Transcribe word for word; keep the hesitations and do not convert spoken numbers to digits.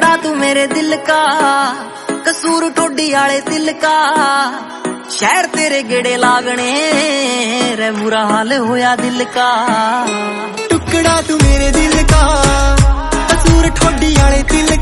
टुकड़ा तू मेरे दिल का, कसूर ठोडी आले दिल का। शहर तेरे गेड़े लागने रे, बुरा हाल होया दिल का। टुकड़ा तू मेरे दिल का, कसूर ठोडी आले दिल